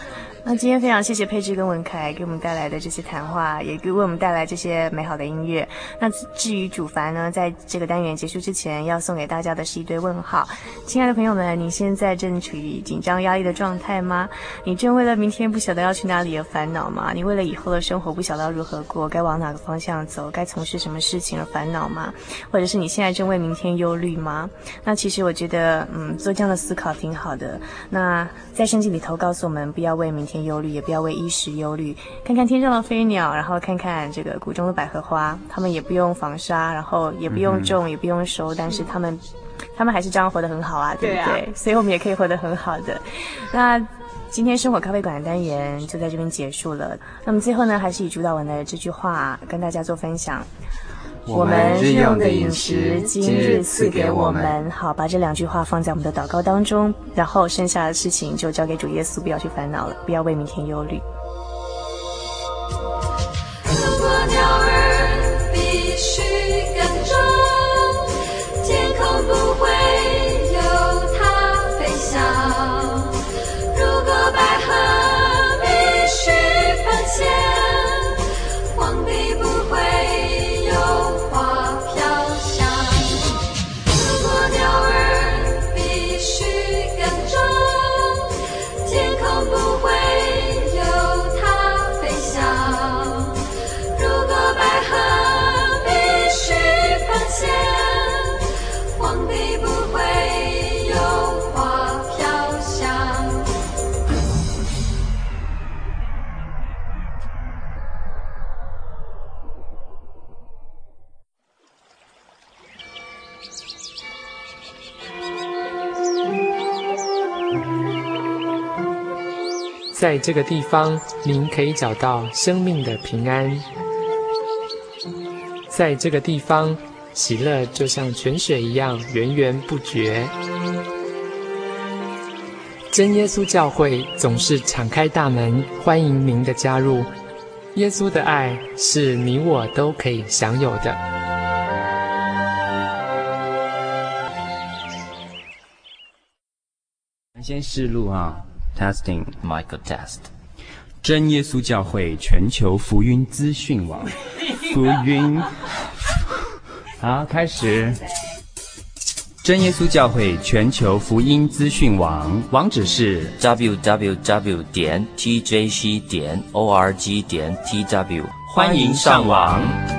[SPEAKER 1] 那今天非常谢谢佩芝跟文凯给我们带来的这些谈话，也给为我们带来这些美好的音乐。那至于主凡呢，在这个单元结束之前，要送给大家的是一堆问号。亲爱的朋友们，你现在正处于紧张压力的状态吗？你正为了明天不晓得要去哪里而烦恼吗？你为了以后的生活不晓得要如何过，该往哪个方向走，该从事什么事情而烦恼吗？或者是你现在正为明天忧虑吗？那其实我觉得，嗯，做这样的思考挺好的。那在圣经里头告诉我们，不要为明天忧虑，也不要为衣食忧虑。看看天上的飞鸟，然后看看这个谷中的百合花，它们也不用防沙，然后也不用种，嗯、也不用收，但是它们，它们还是这样活得很好啊，对不对？对啊、所以我们也可以活得很好的。那今天生活咖啡馆的单元就在这边结束了。那么最后呢，还是以主导文的这句话跟大家做分享。我们日用的饮食，今日赐给我们。好，把这两句话放在我们的祷告当中，然后剩下的事情就交给主耶稣，不要去烦恼了，不要为明天忧虑。
[SPEAKER 3] 如果鸟儿必须耕种，天空不会由它飞翔。如果百合必须放线，荒地不会
[SPEAKER 6] 在这个地方，您可以找到生命的平安。在这个地方，喜乐就像泉水一样源源不绝。真耶稣教会总是敞开大门，欢迎您的加入。耶稣的爱是你我都可以享有的。
[SPEAKER 7] 先试录啊。Testing
[SPEAKER 8] Michael Test，
[SPEAKER 7] 真耶稣教会全球福音资讯网，福音，好，开始。真耶稣教会全球福音资讯网，网址是
[SPEAKER 8] double-u double-u double-u 点 t j c 点 org 点 t w，
[SPEAKER 7] 欢迎上网。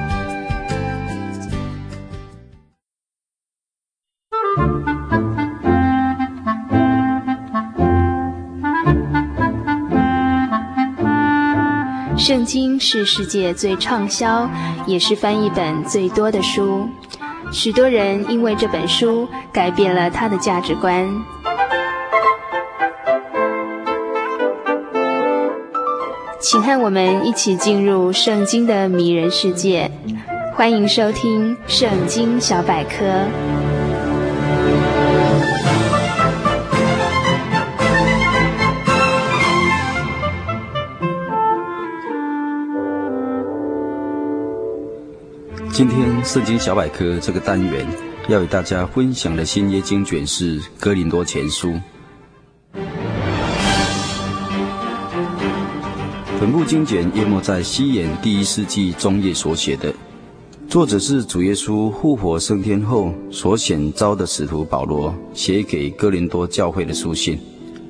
[SPEAKER 9] 圣经是世界最畅销，也是翻译本最多的书。许多人因为这本书改变了他的价值观。请和我们一起进入圣经的迷人世界，欢迎收听《圣经小百科》。
[SPEAKER 10] 今天圣经小百科这个单元要与大家分享的新约经卷是哥林多前书。本部经卷淹没在西元第一世纪中叶所写的，作者是主耶稣复活升天后所选召的使徒保罗写给哥林多教会的书信。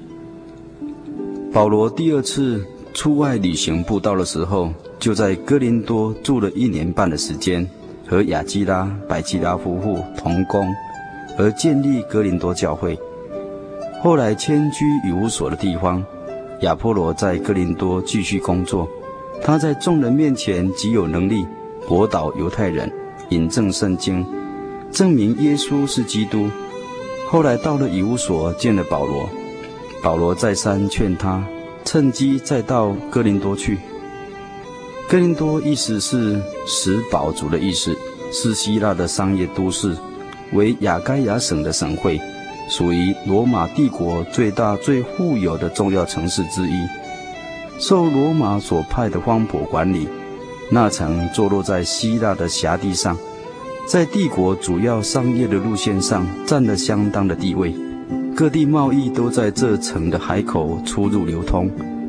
[SPEAKER 10] 保罗第二次出外旅行布道的时候，就在哥林多住了一年半的时间，和雅基拉、百基拉夫妇同工，而建立哥林多教会。后来迁居以弗所的地方，亚波罗在哥林多继续工作。他在众人面前极有能力，驳倒犹太人，引证圣经，证明耶稣是基督。后来到了以弗所见了保罗，保罗再三劝他，趁机再到哥林多去。哥林多意思是使宝族的意思，是希腊的商业都市，为亚该亚省的省会，属于罗马帝国最大最富有的重要城市之一，受罗马所派的方伯管理。那城坐落在希腊的辖地上，在帝国主要商业的路线上占了相当的地位，各地贸易都在这城的海口出入流通，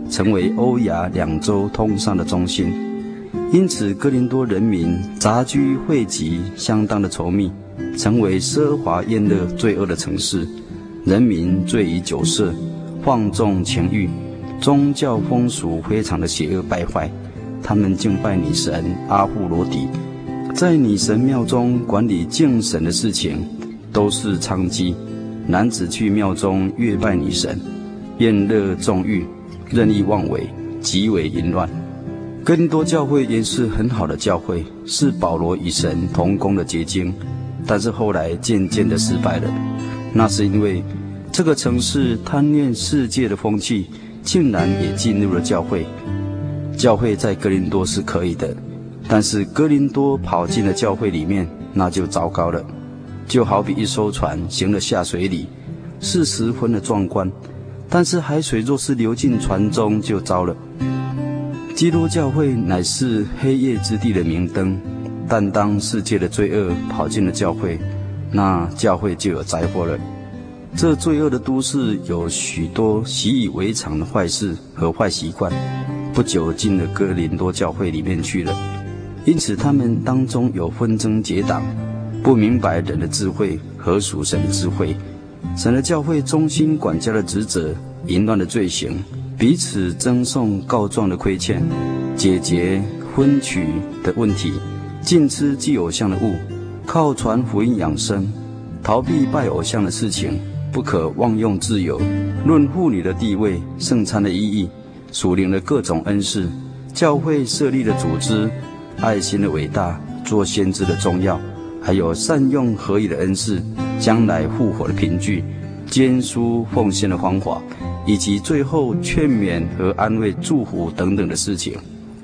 [SPEAKER 10] 成为欧亚两洲通商的中心。因此哥林多人民杂居汇集相当的稠密，成为奢华宴乐罪恶的城市。人民醉于酒色，放纵情欲，宗教风俗非常的邪恶败坏。他们敬拜女神阿芙罗底，在女神庙中管理敬神的事情都是娼妓。男子去庙中乐拜女神，宴乐纵欲，任意妄为，极为淫乱。哥林多教会也是很好的教会，是保罗与神同工的结晶，但是后来渐渐的失败了。那是因为这个城市贪恋世界的风气竟然也进入了教会。教会在哥林多是可以的，但是哥林多跑进了教会里面，那就糟糕了。就好比一艘船行了下水里，是十分的壮观，但是海水若是流进船中就糟了。基督教会乃是黑夜之地的明灯，但当世界的罪恶跑进了教会，那教会就有灾祸了。这罪恶的都市有许多习以为常的坏事和坏习惯，不久进了哥林多教会里面去了。因此他们当中有纷争结党，不明白人的智慧何属神的智慧，神的教会忠心管家的职责，淫乱的罪行，彼此争讼告状的亏欠，解决婚娶的问题，禁吃祭偶像的物，靠传福音养生，逃避拜偶像的事情，不可妄用自由，论妇女的地位，圣餐的意义，属灵的各种恩赐，教会设立的组织，爱心的伟大，做先知的重要，还有善用合一的恩赐，将来复活的凭据，坚书奉献的方法，以及最后劝勉和安慰祝福等等的事情。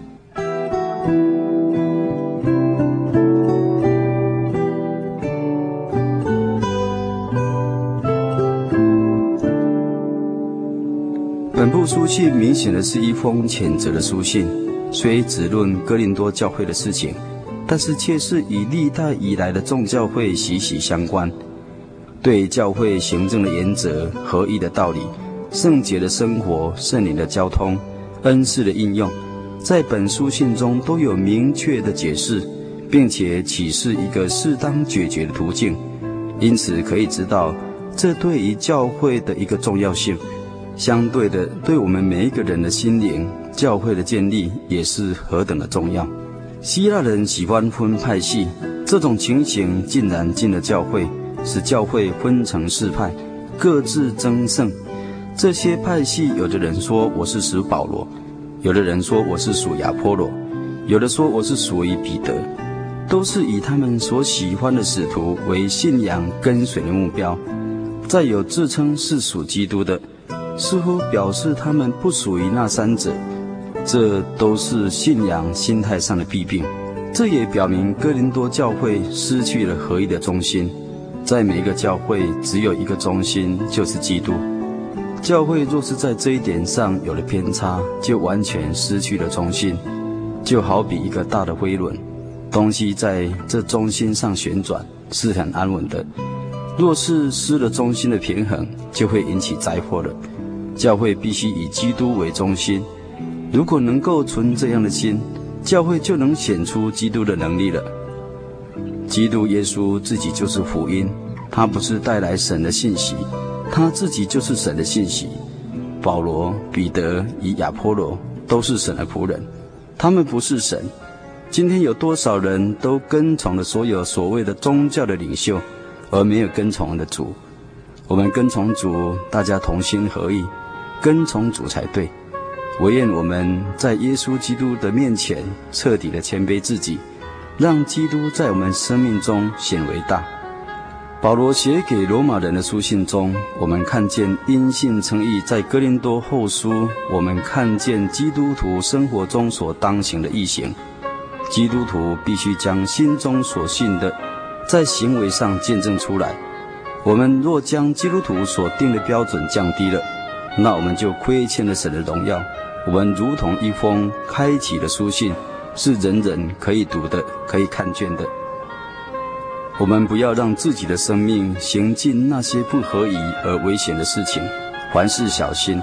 [SPEAKER 10] 本部书信明显的是一封谴责的书信，虽只论哥林多教会的事情，但是却是与历代以来的众教会息息相关。对教会行政的原则、合一的道理、圣洁的生活、圣灵的交通、恩赐的应用，在本书信中都有明确的解释，并且启示一个适当解决的途径。因此可以知道，这对于教会的一个重要性。相对的，对我们每一个人的心灵、教会的建立也是何等的重要。希腊人喜欢分派系，这种情形竟然进了教会，使教会分成四派，各自争胜。这些派系，有的人说我是属保罗，有的人说我是属亚波罗，有的说我是属于彼得，都是以他们所喜欢的使徒为信仰跟随的目标。再有自称是属基督的，似乎表示他们不属于那三者，这都是信仰心态上的弊病。这也表明哥林多教会失去了合一的中心。在每一个教会只有一个中心，就是基督。教会若是在这一点上有了偏差，就完全失去了中心。就好比一个大的飞轮，东西在这中心上旋转是很安稳的，若是失了中心的平衡，就会引起灾祸了。教会必须以基督为中心，如果能够存这样的心，教会就能显出基督的能力了。基督耶稣自己就是福音，他不是带来神的信息，他自己就是神的信息。保罗、彼得与亚波罗都是神的仆人，他们不是神。今天有多少人都跟从了所有所谓的宗教的领袖，而没有跟从的主。我们跟从主，大家同心合意，跟从主才对。我愿我们在耶稣基督的面前彻底的谦卑自己，让基督在我们生命中显为大。保罗写给罗马人的书信中，我们看见因信称义；在哥林多后书，我们看见基督徒生活中所当行的义行。基督徒必须将心中所信的在行为上见证出来。我们若将基督徒所定的标准降低了，那我们就亏欠了神的荣耀。我们如同一封开启的书信，是人人可以读的，可以看见的。我们不要让自己的生命行进那些不合宜而危险的事情，凡事小心，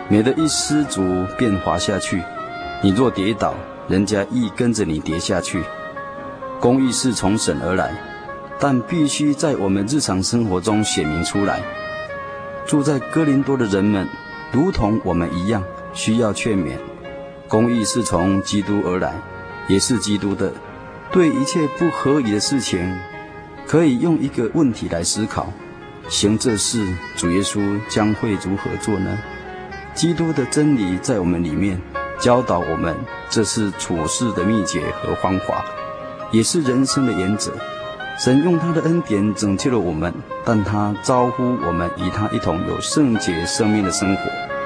[SPEAKER 10] 免得一失足便滑下去。你若跌倒，人家亦跟着你跌下去。公义是从神而来，但必须在我们日常生活中显明出来。住在哥林多的人们，如同我们一样，需要劝勉。公义是从基督而来，也是基督的。对一切不合理的事情，可以用一个问题来思考：行这事，主耶稣将会如何做呢？基督的真理在我们里面，教导我们，这是处事的秘诀和方法，也是人生的原则。神用他的恩典拯救了我们，但他招呼我们与他一同有圣洁生命的生活。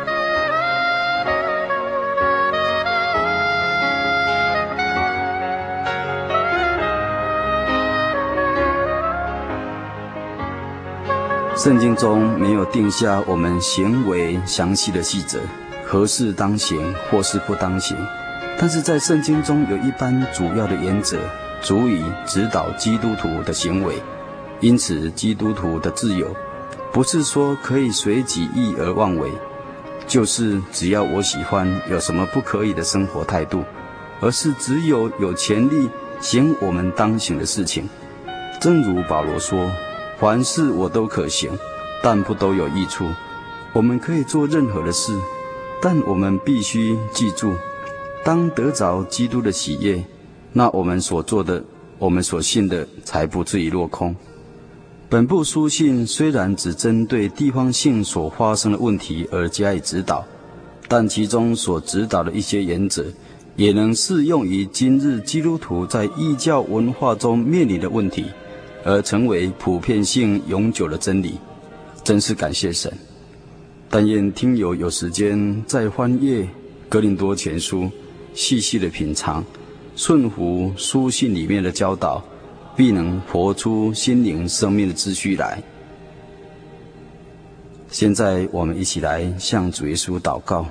[SPEAKER 10] 圣经中没有定下我们行为详细的细则，何事当行或是不当行，但是在圣经中有一般主要的原则，足以指导基督徒的行为。因此基督徒的自由不是说可以随己意而妄为，就是只要我喜欢有什么不可以的生活态度，而是只有有权利行我们当行的事情。正如保罗说，凡事我都可行，但不都有益处。我们可以做任何的事，但我们必须记住，当得着基督的喜悦，那我们所做的，我们所信的，才不至于落空。本部书信虽然只针对地方性所发生的问题而加以指导，但其中所指导的一些原则，也能适用于今日基督徒在异教文化中面临的问题，而成为普遍性永久的真理。真是感谢神。但愿听友有时间再翻阅哥林多前书，细细的品尝，顺服书信里面的教导，必能活出心灵生命的秩序来。现在我们一起来向主耶稣祷告。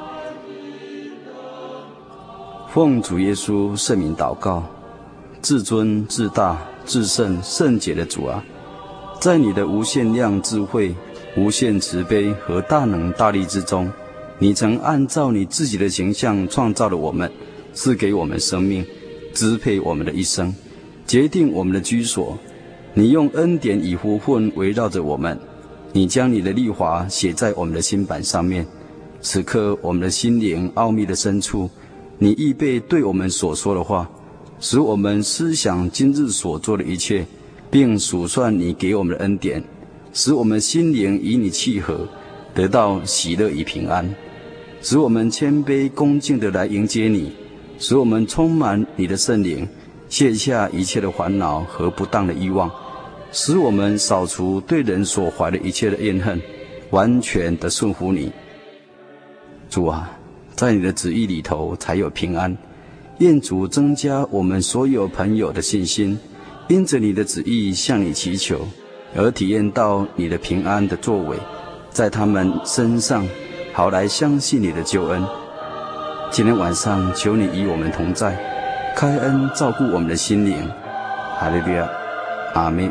[SPEAKER 10] 奉主耶稣圣名祷告，至尊至大至圣圣洁的主啊，在你的无限量智慧、无限慈悲和大能大力之中，你曾按照你自己的形象创造了我们，赐给我们生命，支配我们的一生，决定我们的居所。你用恩典与福分围绕着我们，你将你的律法写在我们的心版上面。此刻我们的心灵奥秘的深处，你预备对我们所说的话，使我们思想今日所做的一切，并数算你给我们的恩典，使我们心灵与你契合，得到喜乐与平安。使我们谦卑恭敬地来迎接你，使我们充满你的圣灵，卸下一切的烦恼和不当的欲望，使我们扫除对人所怀的一切的怨恨，完全地顺服你。主啊，在你的旨意里头才有平安。愿主增加我们所有朋友的信心，因着你的旨意向你祈求，而体验到你的平安的作为，在他们身上，好来相信你的救恩。今天晚上求你与我们同在，开恩照顾我们的心灵。哈利路亚，阿们。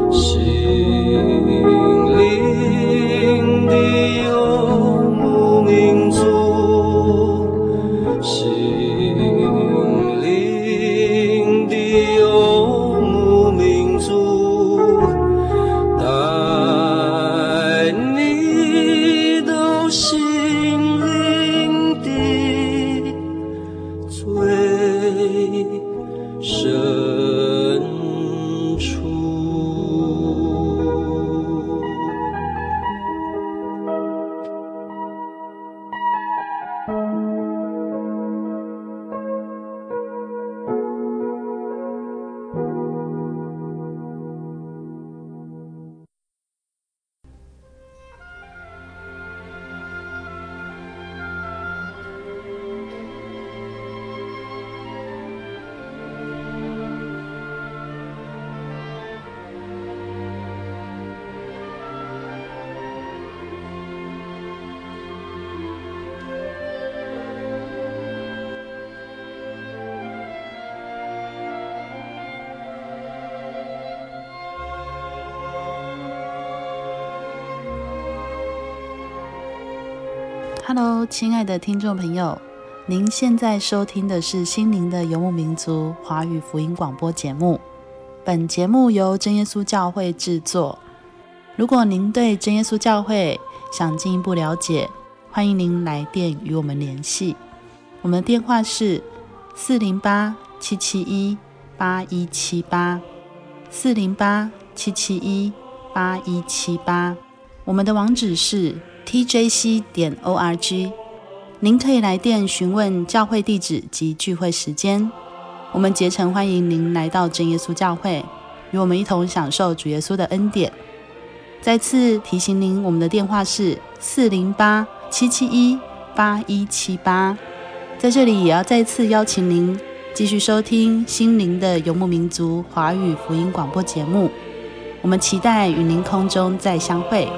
[SPEAKER 11] 灵的游牧民 Hello， 亲爱的听众朋友，您现在收听的是心灵的游牧民族华语福音广播节目。本节目由真耶稣教会制作。如果您对真耶稣教会想进一步了解，欢迎您来电与我们联系。我们的电话是四零八七七一八一七八，四零八七七一八一七八。我们的网址是 T J C 点 O R G， 您可以来电询问教会地址及聚会时间。我们竭诚欢迎您来到真耶稣教会，与我们一同享受主耶稣的恩典。再次提醒您，我们的电话是四零八七七一八一七八。在这里也要再次邀请您继续收听心灵的游牧民族华语福音广播节目，我们期待与您空中再相会。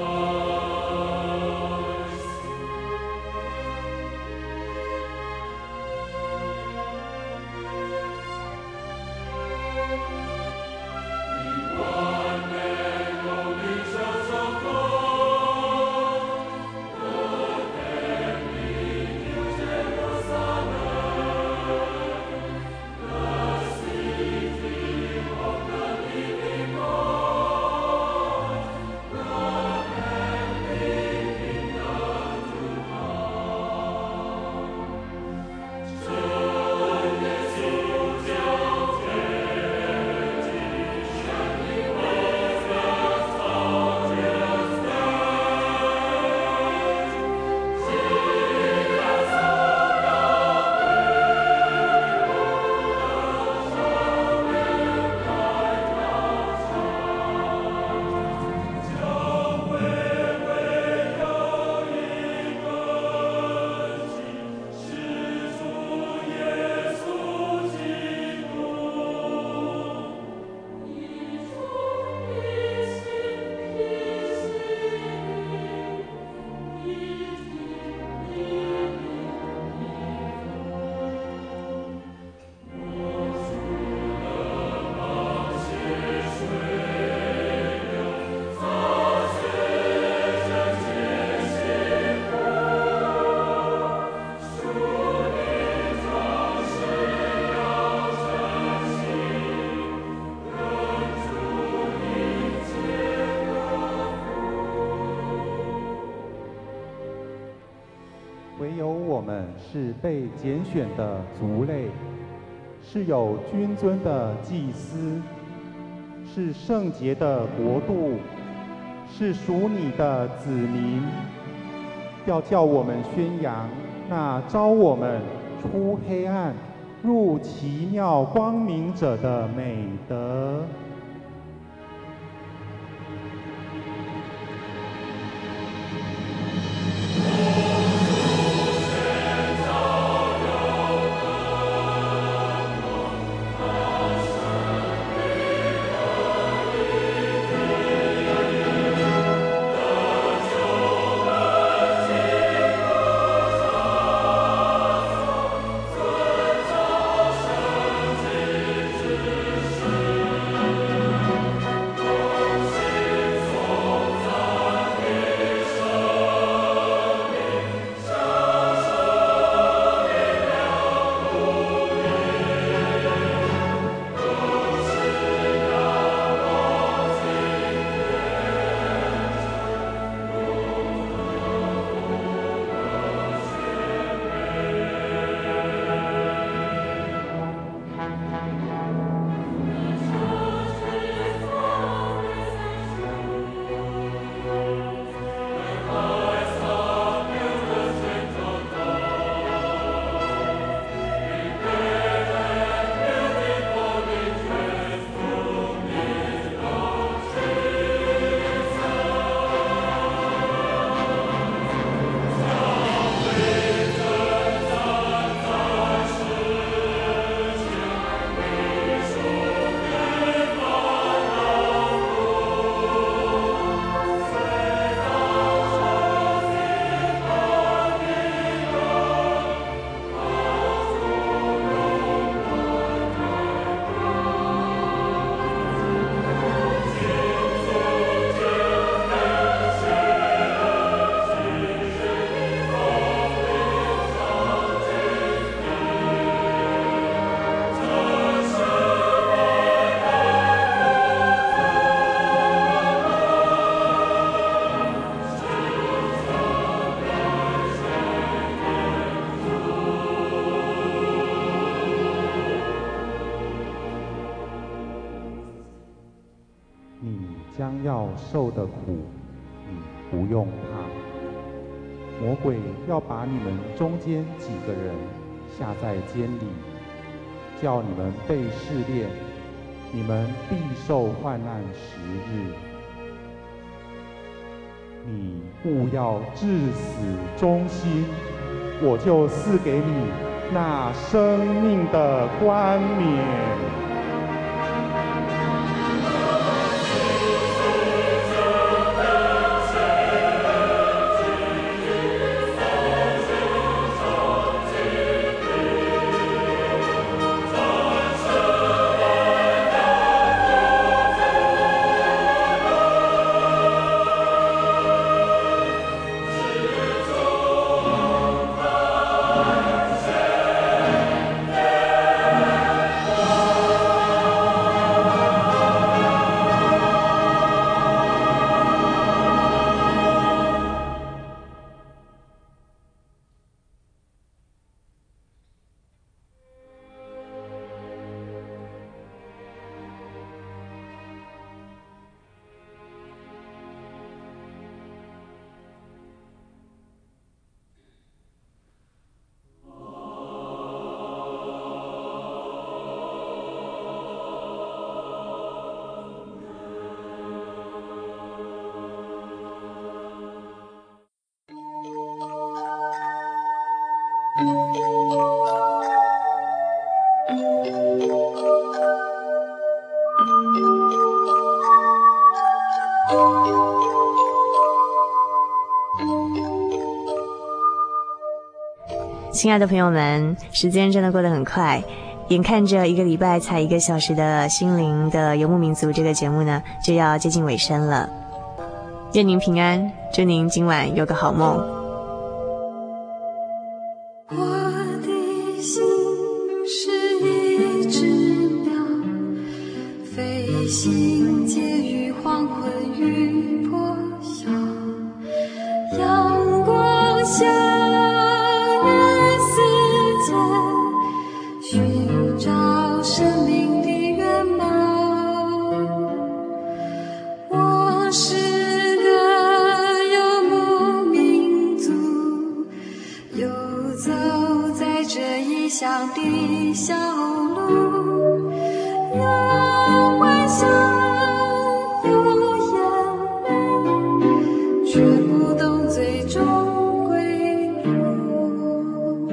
[SPEAKER 12] 唯有我们是被拣选的族类，是有君尊的祭司，是圣洁的国度，是属你的子民，要叫我们宣扬那招我们出黑暗入奇妙光明者的美德。
[SPEAKER 3] 是
[SPEAKER 12] 要受的苦，你不用怕。魔鬼要把你们中间几个人下在监里，叫你们被试炼，你们必受患难十日。你务要至死忠心，我就赐给你那生命的冠冕。
[SPEAKER 1] 亲爱的朋友们，时间真的过得很快，眼看着一个礼拜才一个小时的心灵的游牧民族这个节目呢，就要接近尾声了。愿您平安，祝您今晚有个好梦。
[SPEAKER 3] 我的心是一只鸟，飞行介于黄昏与破晓，阳光下寻找生命的原貌，我是个游牧民族，游走在这异乡的小路，有欢笑，有眼泪，却不懂最终归路。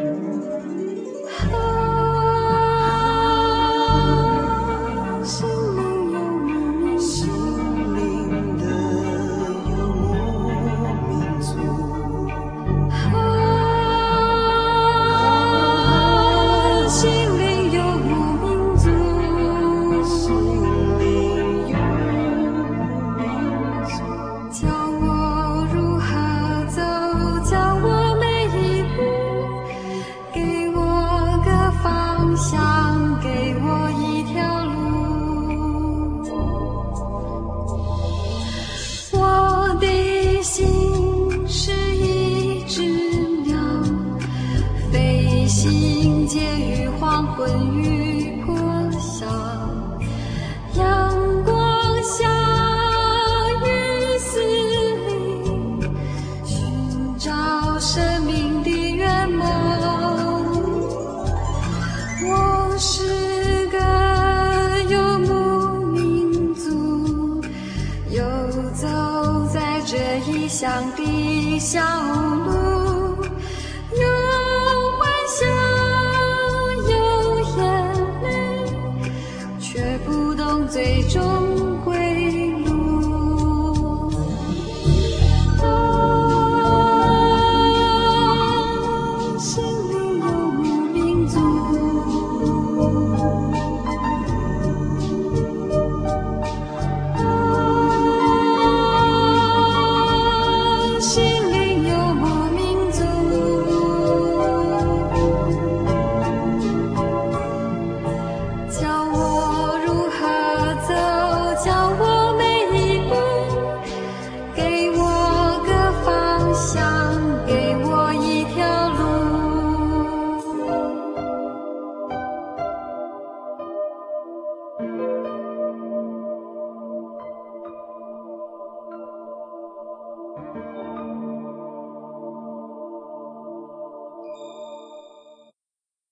[SPEAKER 3] 昏与破晓，阳光下雨丝里，寻找生命的原貌。我是个游牧民族，游走在这异乡的小路，有欢笑，却不懂最终归路。啊，心里游牧民族，啊，心